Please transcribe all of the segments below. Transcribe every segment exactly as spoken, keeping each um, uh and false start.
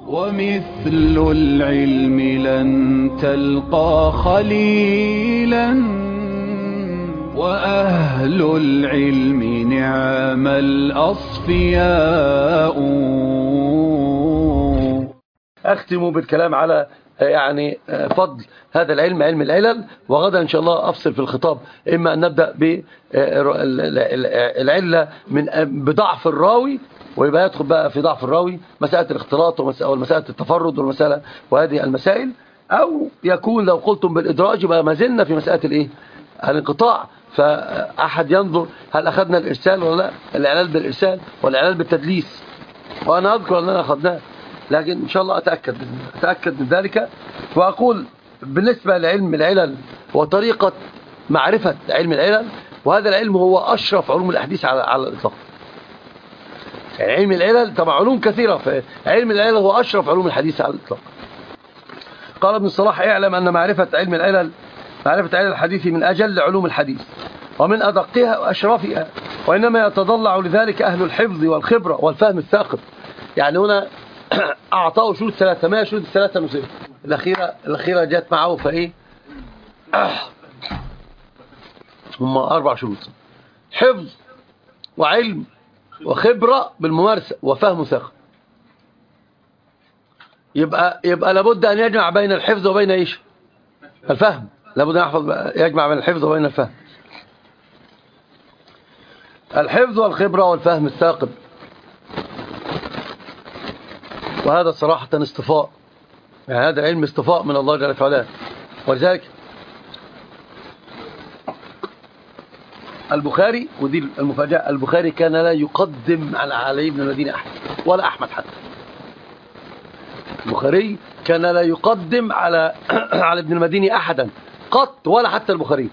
ومثل العلم لن تلقى خليلا، وأهل العلم نعم الأصفياء. أختم بالكلام على يعني فضل هذا العلم، علم العلل، وغدا إن شاء الله أفصل في الخطاب، إما أن نبدأ بالعلة من بضعف الراوي، ويبقى يدخل بقى في ضعف الراوي مسألة الاختلاط ومسألة التفرد والمسألة وهذه المسائل، أو يكون لو قلتم بالإدراج يبقى ما زلنا في مسألة الإيه؟ الانقطاع. فأحد ينظر هل أخذنا الإرسال ولا لا، الإعلال بالإرسال والإعلال بالتدليس، وأنا أذكر أننا أخذناه، لكن إن شاء الله أتأكد أتأكد من ذلك. وأقول بالنسبة لعلم العلل وطريقة معرفة علم العلل، وهذا العلم هو أشرف علوم الأحاديث على على الإطلاق. يعني علم العلل طبعا علوم كثيرة، فعلم العلل هو أشرف علوم الحديث على الإطلاق. قال ابن الصلاح: اعلم أن معرفة علم العلل معرفة علم الحديث من أجل علوم الحديث ومن أدقها وأشرفها، وإنما يتضلع لذلك أهل الحفظ والخبرة والفهم الثاقب. يعني هنا أعطاه شروط ثلاثة، ما شروط الثلاثة نصيب الأخيرة الأخيرة جاءت معه فإيه؟ هم أربع شروط: حفظ وعلم وخبرة بالممارسة وفهم ثاقب. يبقى يبقى لابد أن يجمع بين الحفظ وبين إيش؟ الفهم. لابد أن يحفظ يجمع بين الحفظ وبين الفهم. الحفظ والخبرة والفهم الثاقب، وهذا صراحة اصطفاء، يعني هذا العلم اصطفاء من الله جل وعلا. ولذلك البخاري، ودي المفاجأة، البخاري كان لا يقدم على علي بن المديني أحد ولا أحمد حتى. البخاري كان لا يقدم على على ابن المديني أحدا قط، ولا حتى البخاري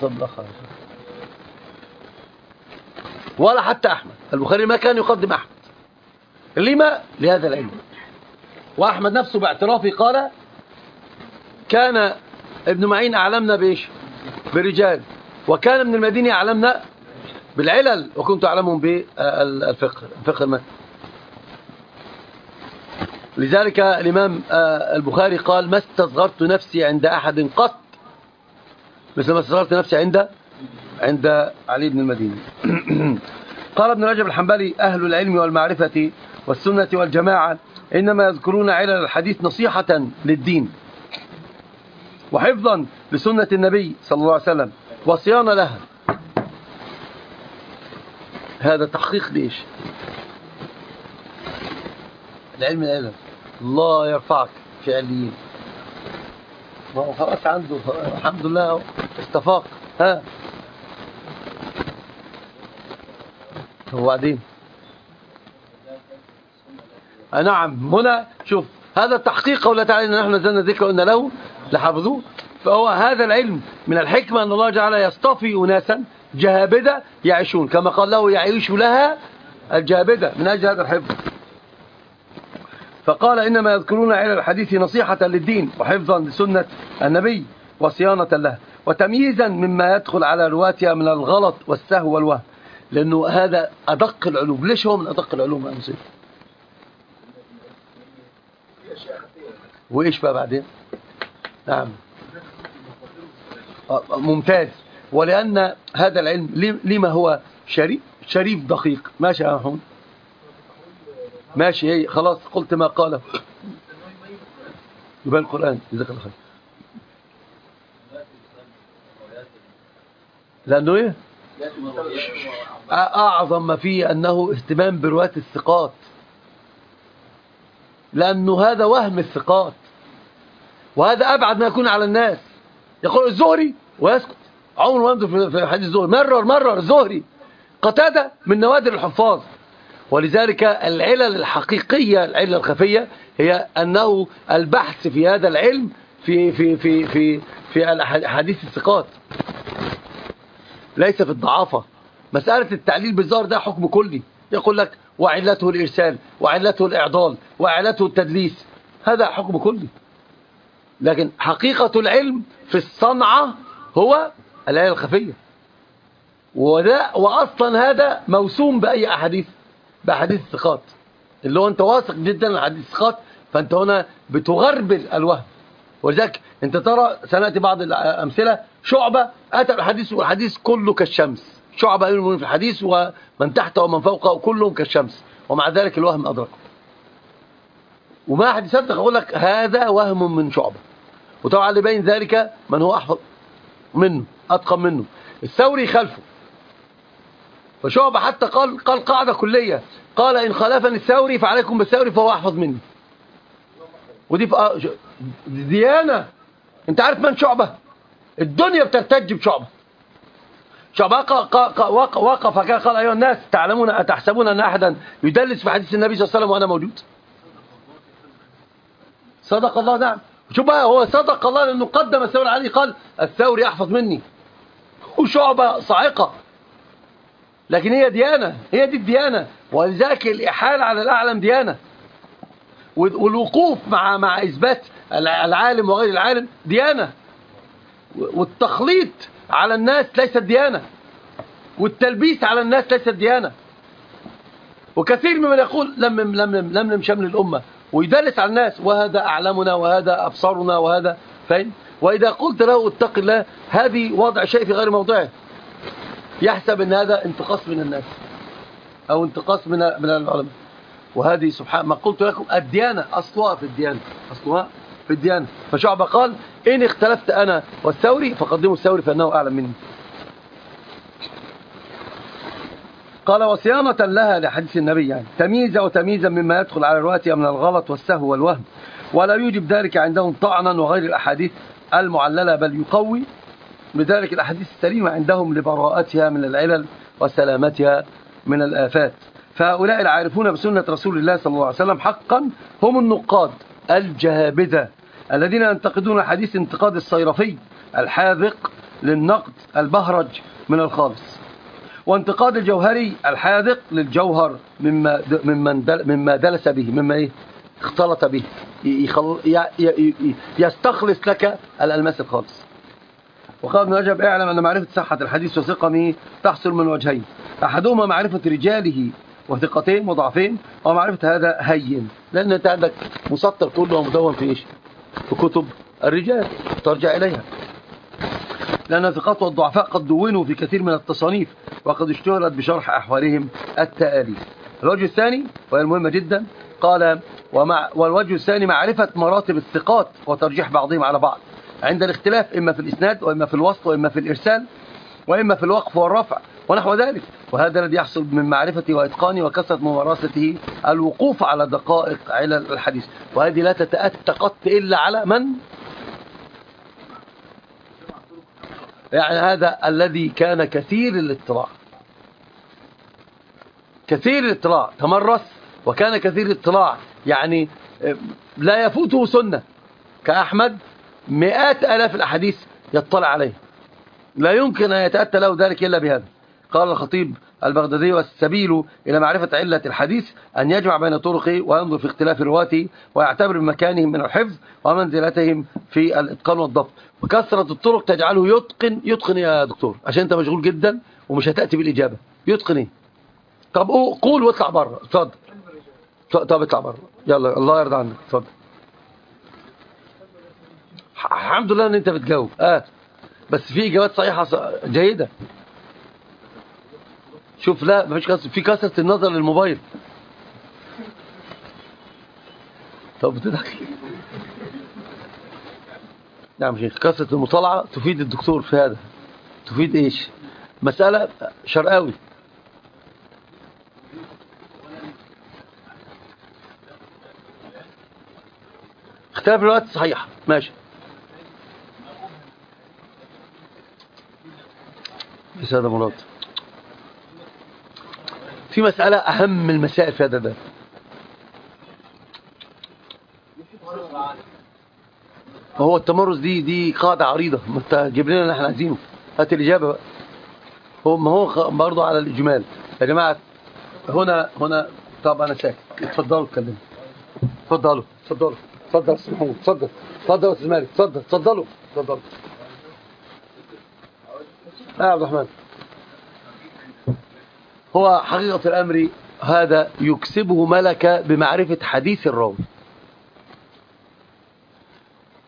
ولا حتى أحمد. البخاري ما كان يقدم أحمد. لما؟ لهذا العلم. وأحمد نفسه باعترافه قال: كان ابن معين أعلمنا بإيش؟ برجال، وكان من المدينة أعلمنا بالعلل، وكنت أعلمهم بالفقه الفقه المتن. لذلك الإمام البخاري قال: ما استصغرت نفسي عند أحد قط مثل ما استصغرت نفسي عند عند علي بن المديني. قال ابن رجب الحنبلي: أهل العلم والمعرفة والسنة والجماعة إنما يذكرون علل الحديث نصيحة للدين، وحفظا لسنة النبي صلى الله عليه وسلم، وصيانة لها. هذا تحقيق ليش؟ العلم العلم الله يرفعك في عليين، ما هو خلاص عنده الحمد لله استفاق. ها وبعدين نعم، هنا شوف هذا التحقيق، قوله تعالى: إن نحن نزلنا الذكر وإنا له لحافظون. فهو هذا العلم من الحكمة أن الله جعل يصطفي أناسا جهابدة يعيشون كما قال له: يعيش لها الجهابدة، من أجل هذا الحفظ. فقال: إنما يذكرون على الحديث نصيحة للدين، وحفظا لسنة النبي، وصيانة لها، وتمييزا مما يدخل على رواتها من الغلط والسهو والوهم. لأنه هذا أدق العلوم. ليش هو من أدق العلوم يا مصير؟ وإيش بقى بعدين؟ نعم ممتاز. ولأن هذا العلم لما هو شريف شريف دقيق. ماشي يا محمود، ماشي، هي خلاص قلت ما قاله. يبقى القرآن جزاك الله خير. لأنه إيه؟ أعظم ما فيه أنه اهتمام برواة الثقات، لأنه هذا وهم الثقات، وهذا أبعد ما يكون على الناس. يقول الزهري ويسكت، عمر ما ينظر في حديث الزهري، مرر مرر الزهري. قتادة من نوادر الحفاظ. ولذلك العلل الحقيقية، العلل الخفية، هي أنه البحث في هذا العلم في في في في في حديث الثقات، ليس في الضعافة. مسألة التعليل بالظاهر ده حكم كلي، يقول لك وعلته الإرسال، وعلته الإعضال، وعلته التدليس، هذا حكم كلي. لكن حقيقة العلم في الصنعة هو العلل الخفية، وده وأصلا هذا موسوم بأي أحاديث، بأحاديث الثقات، اللي هو أنت واثق جدا عن حديث الثقات فأنت هنا بتغربل الوهم. ولذلك أنت ترى سنأتي بعض الأمثلة. شعبة أتى الحديث والحديث كله كالشمس. شعبة أمين في الحديث ومن تحته ومن فوقه كلهم كالشمس، ومع ذلك الوهم أدركه. وما أحد يصدق أقول لك هذا وهم من شعبة. وطبعا اللي بين ذلك من هو أحفظ منه أتقن منه. الثوري خلفه. فشعبة حتى قال قال قاعدة كلية، قال إن خالفني الثوري فعليكم بالثوري فهو أحفظ مني. ودي ديانة. أنت عارف من شعبة؟ الدنيا بترتج بشعبة. شعبة وقف وقف كان قال أيها الناس تعلمون أتحسبون أن أحدا يدلس في حديث النبي صلى الله عليه وسلم وأنا موجود؟ صدق الله. نعم. شوف بقى، هو صدق الله لأنه قدم الثوري عليه، قال الثوري أحفظ مني. وشعبة صاعقة. لكن هي ديانة، هي دي الديانة. ولذلك الإحالة على الأعلم ديانة، والوقوف مع مع إثبات العالم وغير العالم ديانة، والتخليط على الناس ليست ديانة، والتلبيس على الناس ليست ديانة. وكثير ممن يقول لمم لمم لمم شمل الأمة ويدلس على الناس، وهذا أعلمنا وهذا أبصرنا وهذا فاهم. وإذا قلت له اتق الله، هذه وضع شيء في غير موضعه، يحسب ان هذا انتقاص من الناس او انتقاص من من العلماء. وهذه سبحان ما قلت لكم الديانة أصلها في الديانة، أصلها في الديانة. فشعبة قال إن اختلفت أنا والثوري فقدموا الثوري فإنه أعلم مني. قال وصيانة لها لحديث النبي، يعني تمييزا وتمييزا مما يدخل على روايتها من الغلط والسهو والوهم، ولا يوجب ذلك عندهم طعنا وغير الأحاديث المعللة، بل يقوي بذلك الأحاديث السليمة عندهم لبراءتها من العلل وسلامتها من الآفات. فهؤلاء العارفون بسنة رسول الله صلى الله عليه وسلم حقا هم النقاد الجهابذة الذين ينتقدون الحديث انتقاد الصيرفي الحاذق للنقد البهرج من الخالص، وانتقاد الجوهري الحاذق للجوهر مما مما مما دلس به، مما ايه اختلط به، يستخلص لك الألماس الخالص. وقال ابن رجب اعلم أن معرفة صحة الحديث وثقمه تحصل من وجهين، أحدهما معرفة رجاله وثقتين وضعفين، ومعرفة هذا هين، لأن أنت عندك مسطر كله ومدون في إيش؟ في كتب الرجال ترجع إليها، لأن الثقات والضعفاء قد دونوا في كثير من التصانيف وقد اشتهرت بشرح أحوالهم التآليف. الوجه الثاني وهي المهمة جدا، قال ومع والوجه الثاني معرفة مراتب الثقات وترجيح بعضهم على بعض عند الاختلاف، إما في الإسناد وإما في الوصل وإما في الإرسال وإما في الوقف والرفع ونحو ذلك. وهذا الذي يحصل من معرفته وإتقانه وكثرة ممارسته الوقوف على دقائق علل الحديث، وهذه لا تتأتى قط إلا على من يعني هذا الذي كان كثير الاطلاع، كثير الاطلاع تمرس وكان كثير الاطلاع، يعني لا يفوته سنة كأحمد مئات آلاف الأحاديث يطلع عليه، لا يمكن أن يتأتى له ذلك إلا بهذا. قال الخطيب البغدادي والسبيل إلى معرفة علة الحديث أن يجمع بين طرقه وينظر في اختلاف رواته ويعتبر بمكانهم من الحفظ ومنزلتهم في الإتقان والضبط. وكثرة الطرق تجعله يتقن. يتقن يا دكتور عشان أنت مشغول جدا ومش هتأتي بالإجابة. يتقن إيه؟ طب قول واطلع بره. اتفضل. طب اطلع بره يلا الله يرضى عنك. اتفضل. الحمد لله ان انت بتجاوب اه بس في اجابات صحيحه جيده. شوف لا مفيش كسر، في كثره النظر للموبايل. طب بتضحك نعم شيخ. كثره المطالعه تفيد الدكتور في هذا. تفيد ايش؟ مساله شرقاوي. اختلاف الروايات صحيحه ماشي. يا سادة مراد في مسألة أهم المسائل في هذا ده. هو التمرس دي دي قاعدة عريضة، ما انت جيب لنا اللي احنا عايزينه. هات الإجابة بقى. هو ما هو برضه على الإجمال يا جماعة. هنا هنا طب أنا ساكت. اتفضلوا اتكلموا. اتفضلوا اتفضلوا اتفضل يا سيدي محمود. اتفضل اتفضل يا استاذ مالك. اتفضل اتفضلوا اتفضلوا. يا عبد الرحمن هو حقيقة الأمر هذا يكسبه ملكة بمعرفة حديث الراوي.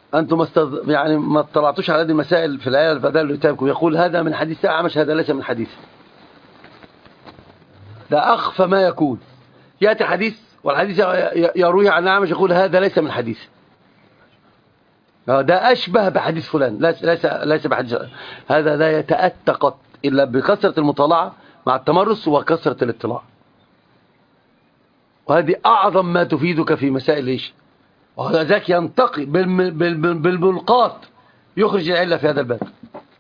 أنتم مستض... يعني ما اطلعتوش على هذه المسائل في الآية البدل اللي قدامكم. يقول هذا من حديث أعمش، هذا ليس من حديث. ده أخفى ما يكون. يأتي حديث والحديث يرويه عن أعمش يقول هذا ليس من حديث. ده أشبه بحديث فلان، ليس ليس ليس بحديث. هذا لا يتأتى قط إلا بكثرة المطالعة مع التمرس وكثرة الاطلاع. وهذه أعظم ما تفيدك في مسائل إيش. وهذا ذاك ينتقي بالبلقاط يخرج العلة في هذا الباب.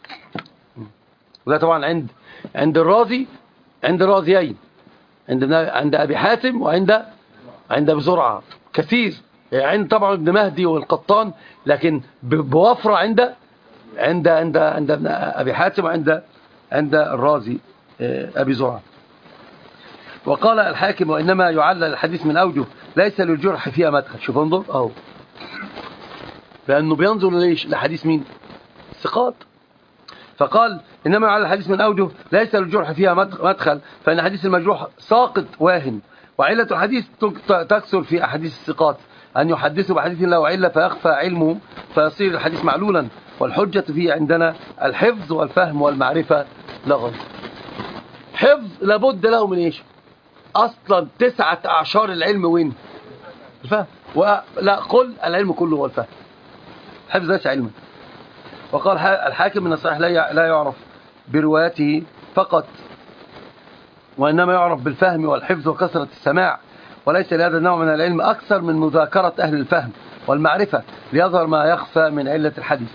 وده طبعا عند عند الرازي، عند الرازيين، عند عند أبي حاتم وعند عند أبي زرعة كثير، عند طبعا ابن مهدي والقطان، لكن بوفرة عند عند عند عند ابن أبي حاتم وعند عند الرازي أبي زرعة. وقال الحاكم وإنما يعلل الحديث من أوجه ليس للجرح فيها مدخل. شوف انظر أهو، لأنه بينظر ليش لحديث مين؟ الثقات. فقال إنما يعلل الحديث من أوجه ليس للجرح فيها مدخل، فإن حديث المجروح ساقط واهن، وعلة الحديث تكثر في أحاديث الثقات أن يحدثوا بحديث لا وعلة فيخفى علمه فيصير الحديث معلولا، والحجة فيه عندنا الحفظ والفهم والمعرفة لا غير. حفظ لابد له من إيش؟ أصلا تسعة أعشار العلم وين؟ الفهم. ولا قل العلم كله هو الفهم، حفظ ليس علما. وقال الحاكم من الصحيح لا يعرف بروايته فقط، وإنما يعرف بالفهم والحفظ وكثرة السماع، وليس لهذا النوع من العلم أكثر من مذاكرة أهل الفهم والمعرفة ليظهر ما يخفى من علة الحديث.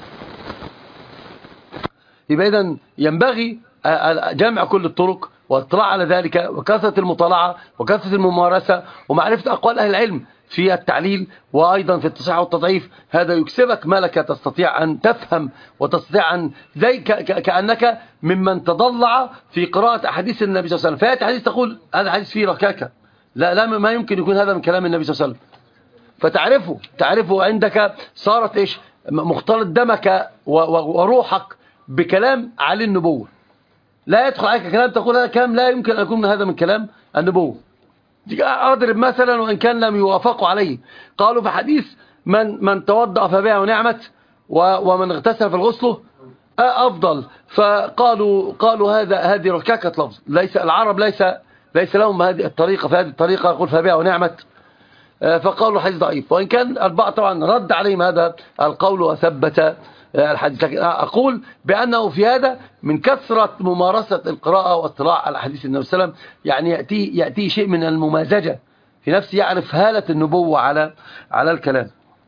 يبقى إذن ينبغي جمع كل الطرق والاطلاع على ذلك وكثرة المطالعة وكثرة الممارسة ومعرفة أقوال أهل العلم في التعليل وأيضا في التصحيح والتضعيف. هذا يكسبك ملكة تستطيع أن تفهم وتستطيع أن زي كأنك ممن تضلع في قراءة أحاديث النبي صلى الله عليه وسلم. فيأتي حديث تقول هذا حديث فيه ركاكة، لا لا ما يمكن يكون هذا من كلام النبي صلى الله عليه وسلم. فتعرفه تعرفه عندك صارت إيش مختلط دمك وروحك بكلام على النبوة. لا يدخل عليك كلام تقول هذا كلام لا يمكن أن يكون من هذا من كلام النبوة. أضرب مثلا وإن كان لم يوافقوا عليه، قالوا في حديث من من توضأ فبها ونعمت ومن اغتسل في الغسل أفضل، فقالوا قالوا هذا هذه ركاكة لفظ. ليس العرب ليس ليس لهم هذه الطريقة، في هذه الطريقة يقول فبها ونعمت، فقالوا حديث ضعيف. وإن كان البعض طبعا رد عليهم هذا القول وثبت الحديث، لكن أقول بأنه في هذا من كثرة ممارسة القراءة واطلاع على حديث النبي صلى الله عليه وسلم، يعني يأتي يأتي شيء من الممازجة في نفسه، يعرف هالة النبوة على على الكلام.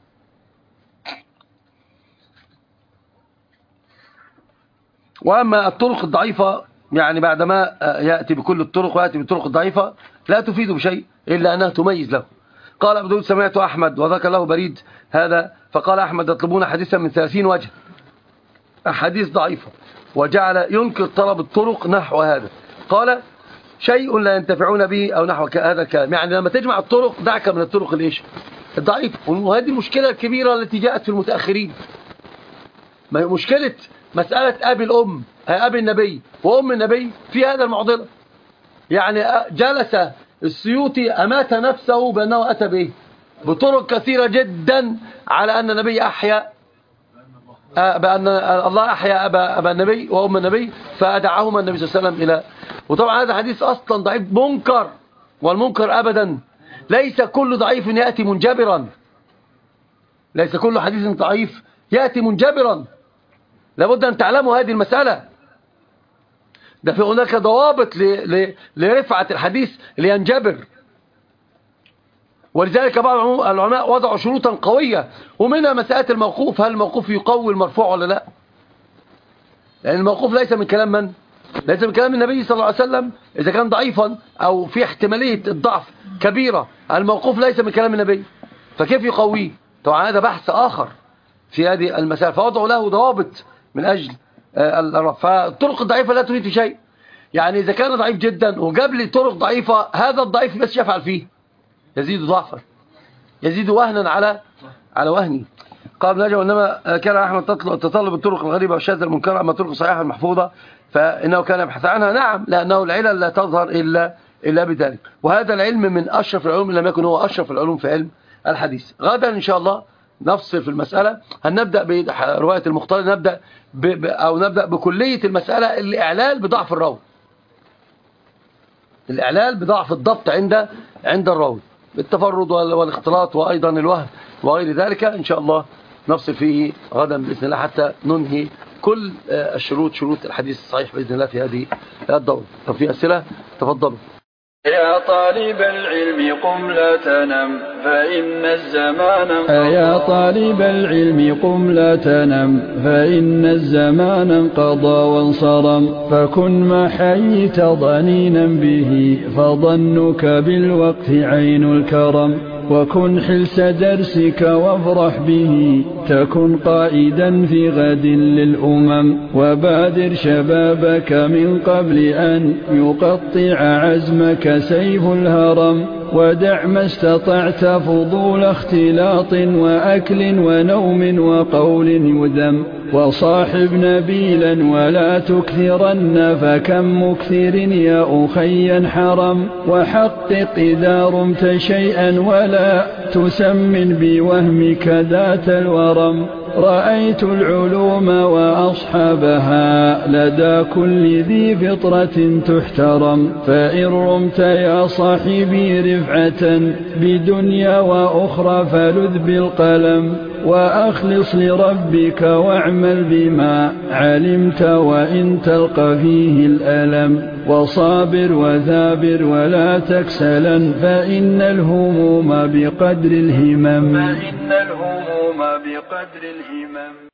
وأما الطرق الضعيفة يعني بعدما يأتي بكل الطرق ويأتي بالطرق الضعيفة لا تفيد بشيء إلا أنها تميز له. قال أبو داود سمعت أحمد وذكر له بريد هذا، فقال أحمد يطلبون حديثا من ثلاثين وجه أحاديث ضعيفة، وجعل ينكر طلب الطرق نحو هذا. قال شيء لا ينتفعون به أو نحو هذا الكلام. يعني لما تجمع الطرق دعك من الطرق الإيش الضعيفة. وهذه المشكلة الكبيرة التي جاءت في المتأخرين، مشكلة مسألة أبي الأم أبي النبي وأم النبي في هذا المعضلة. يعني جلس السيوطي أمات نفسه بأنه أتى به بطرق كثيرة جدا على أن النبي أحيا، بأن الله أحيا أبا, أبا النبي وأم النبي فأدعاهما النبي صلى الله عليه وسلم إلى. وطبعا هذا حديث أصلا ضعيف منكر، والمنكر أبدا ليس كل ضعيف يأتي منجبرا، ليس كل حديث ضعيف يأتي منجبرا. لابد أن تعلموا هذه المسألة. ده في هناك ضوابط لرفعة الحديث لينجبر، ولذلك بعض العلماء وضعوا شروطا قوية، ومنها مسألة الموقوف، هل الموقوف يقوي المرفوع ولا لا؟ لأن الموقوف ليس من كلام من؟ ليس من كلام النبي صلى الله عليه وسلم. إذا كان ضعيفا أو في احتمالية الضعف كبيرة، الموقوف ليس من كلام النبي، فكيف يقويه؟ طبعا هذا بحث آخر في هذه المسألة، فوضعوا له ضوابط من أجل الرفع. فالطرق الضعيفة لا تريد شيء. يعني إذا كان ضعيف جدا وجاب لي طرق ضعيفة، هذا الضعيف بس يفعل فيه يزيد ضعفا، يزيد وهنا على على وهني. قال نجا وإنما كان أحمد تطلب الطرق الغريبة والشاذة المنكرة، أما الطرق الصحيحة المحفوظة فإنه كان يبحث عنها. نعم، لأنه العلل لا تظهر إلا إلا بذلك. وهذا العلم من أشرف العلوم، إن لم يكن هو أشرف العلوم في علم الحديث. غدا إن شاء الله نفصل في المسألة. هل نبدأ برواية المختلط نبدأ ب... ب... أو نبدأ بكلية المسألة الإعلال بضعف الراوي، الإعلال بضعف الضبط عند عند الراوي بالتفرد والاختلاط وأيضا الوهم وغير ذلك. إن شاء الله نفصل فيه غدا بإذن الله حتى ننهي كل الشروط شروط الحديث الصحيح بإذن الله في هذه الدورة. طب في أسئلة؟ تفضلوا. يا طالب العلم قم لا تنم فإن الزمان انقضى. يا طالب العلم قم لا تنم فإن الزمان انقضى وانصرم، فكن ما حييت ضنينا به فظنك بالوقت عين الكرم، وكن حلس درسك وافرح به تكن قائدا في غد للأمم، وبادر شبابك من قبل أن يقطع عزمك سيف الهرم، ودع ما استطعت فضول اختلاط وأكل ونوم وقول يذم، وصاحب نبيلا ولا تكثرن فكم مكثر يا أخي حرم، وحقق إذا رمت شيئا ولا تسمن بوهمك ذات الورم، رأيت العلوم وأصحابها لدى كل ذي فطرة تحترم، فإن رمت يا صاحبي رفعة بدنيا وأخرى فلذ بالقلم، وأخلص لربك واعمل بما علمت وإن تلقى فيه الألم، وصابر وثابر ولا تكسلا فإن الهموم بقدر الهمم. فإن الهموم بقدر الهمم.